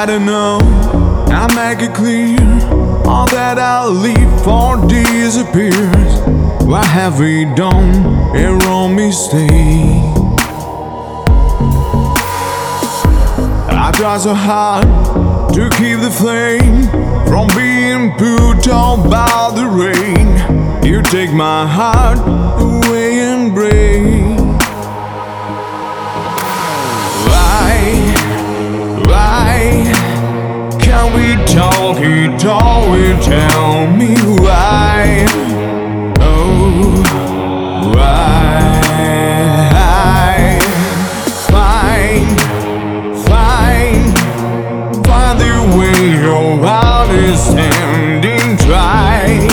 gotta know, I make it clear, all that I leave for disappears. What have we done? A wrong mistake. I try so hard to keep the flame from being put out by the rain. You take my heart away and break. Why can't we talk it all? Tell me why. Oh, why? Find the way of understanding. Try.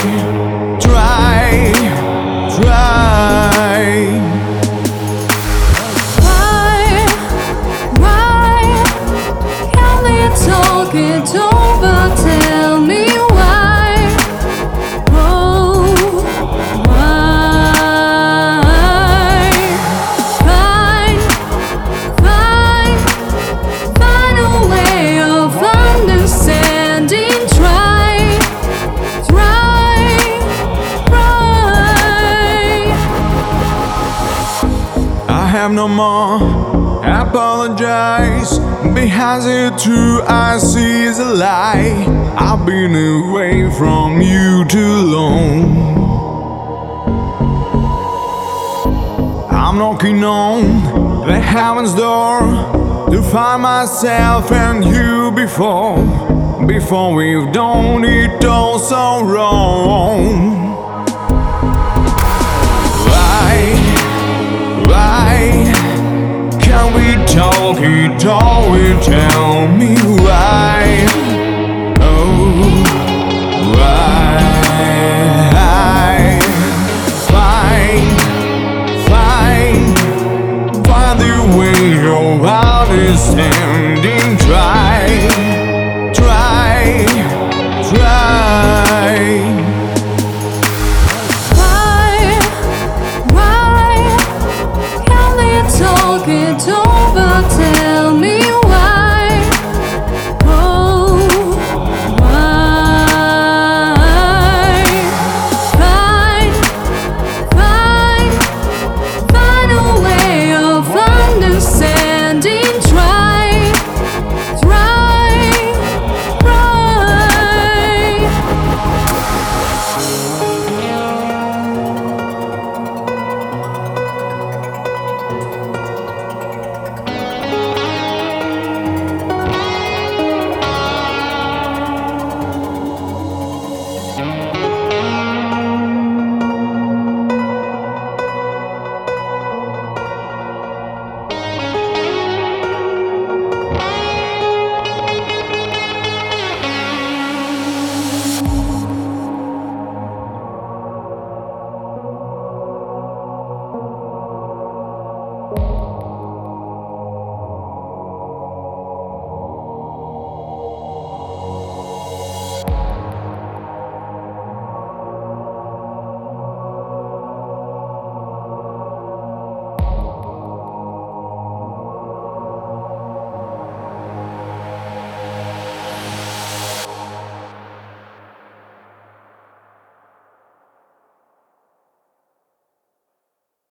Talk it over, tell me why. Oh, why? Find a way of understanding. Try. I have no more. Apologize, because it's true, I see it's a lie. I've been away from you too long. I'm knocking on the heaven's door to find myself and you before we've done it all so wrong. Why can't we talk it all? Tell me why.